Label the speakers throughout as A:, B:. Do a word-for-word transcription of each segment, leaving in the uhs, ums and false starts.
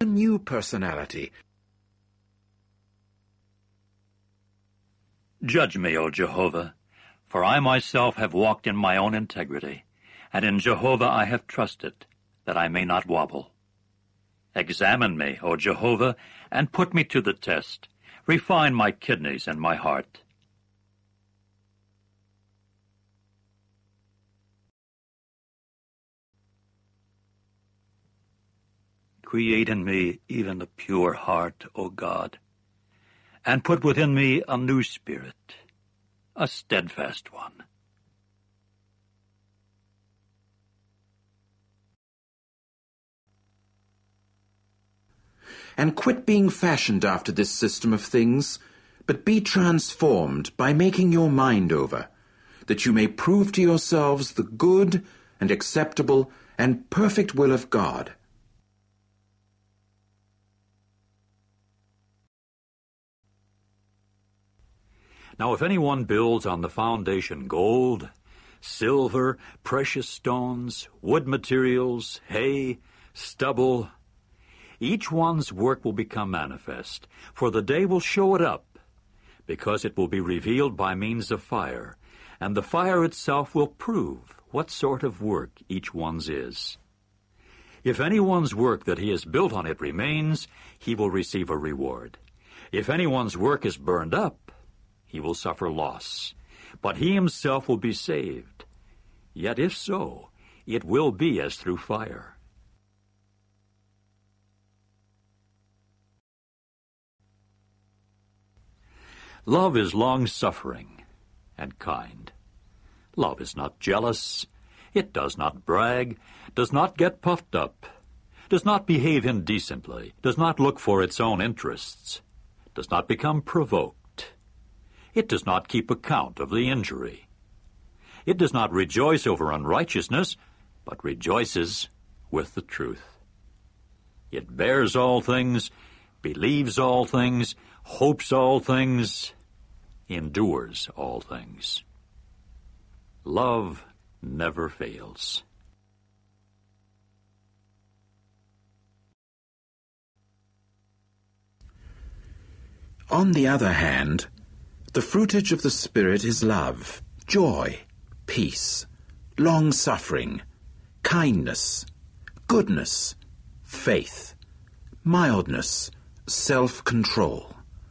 A: a new personality.
B: Judge me, O Jehovah, for I myself have walked in my own integrity, and in Jehovah I have trusted, that I may not wobble. Examine me, O Jehovah, and put me to the test. Refine my kidneys and my heart. Create in me even a pure heart, O God, and put within me a new spirit, a steadfast one.
A: And quit being fashioned after this system of things, but be transformed by making your mind over, that you may prove to yourselves the good and acceptable and perfect will of God.
B: Now if anyone builds on the foundation gold, silver, precious stones, wood materials, hay, stubble, each one's work will become manifest, for the day will show it up, because it will be revealed by means of fire, and the fire itself will prove what sort of work each one's is. If anyone's work that he has built on it remains, he will receive a reward. If anyone's work is burned up, he will suffer loss, but he himself will be saved. Yet if so, it will be as through fire. Love is long-suffering and kind. Love is not jealous. It does not brag, does not get puffed up, does not behave indecently, does not look for its own interests, does not become provoked. It does not keep account of the injury. It does not rejoice over unrighteousness, but rejoices with the truth. It bears all things, believes all things, hopes all things, endures all things. Love never fails.
A: On the other hand, the fruitage of the Spirit is love, joy, peace, long-suffering, kindness, goodness, faith, mildness, self-control.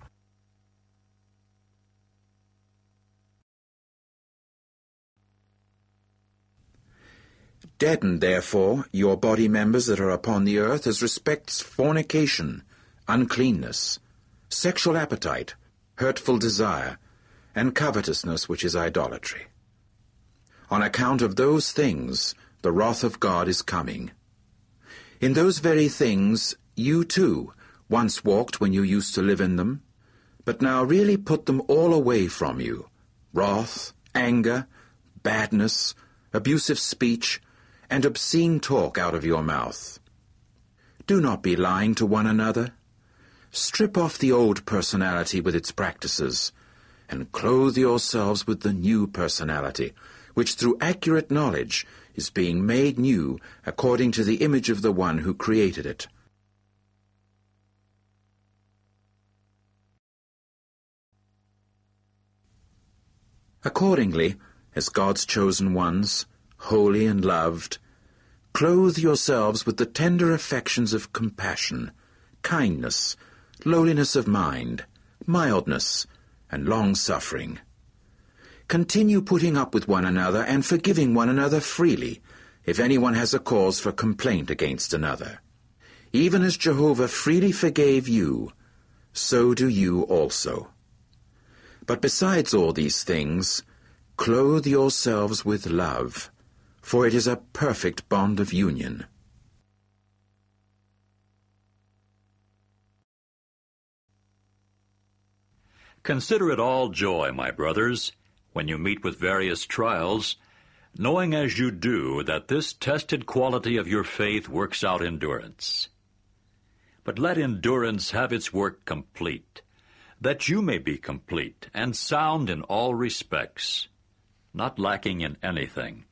A: Deaden, therefore, your body members that are upon the earth as respects fornication, uncleanness, sexual appetite, hurtful desire, and covetousness, which is idolatry. On account of those things, the wrath of God is coming. In those very things, you too once walked when you used to live in them, but now really put them all away from you: wrath, anger, badness, abusive speech, and obscene talk out of your mouth. Do not be lying to one another. Strip off the old personality with its practices, and clothe yourselves with the new personality, which through accurate knowledge is being made new according to the image of the one who created it. Accordingly, as God's chosen ones, holy and loved, clothe yourselves with the tender affections of compassion, kindness, lowliness of mind, mildness, and long-suffering. Continue putting up with one another and forgiving one another freely, if anyone has a cause for complaint against another. Even as Jehovah freely forgave you, so do you also. But besides all these things, clothe yourselves with love, for it is a perfect bond of union.
B: Consider it all joy, my brothers, when you meet with various trials, knowing as you do that this tested quality of your faith works out endurance. But let endurance have its work complete, that you may be complete and sound in all respects, not lacking in anything.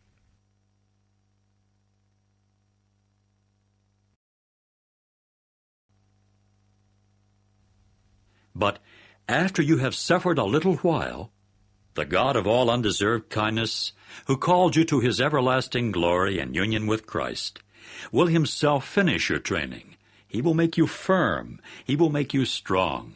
B: But after you have suffered a little while, the God of all undeserved kindness, who called you to his everlasting glory and union with Christ, will himself finish your training. He will make you firm. He will make you strong.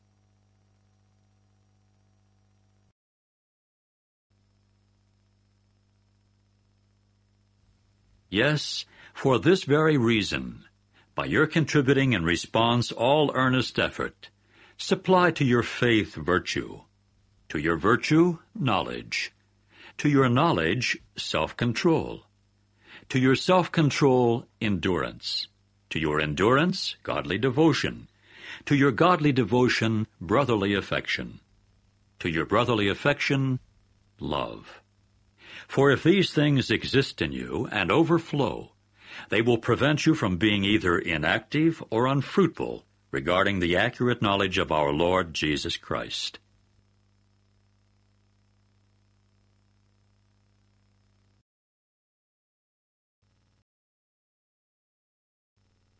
B: Yes, for this very reason, by your contributing in response all earnest effort, supply to your faith virtue, to your virtue knowledge, to your knowledge self-control, to your self-control endurance, to your endurance godly devotion, to your godly devotion brotherly affection, to your brotherly affection love. For if these things exist in you and overflow, they will prevent you from being either inactive or unfruitful regarding the accurate knowledge of our Lord Jesus Christ.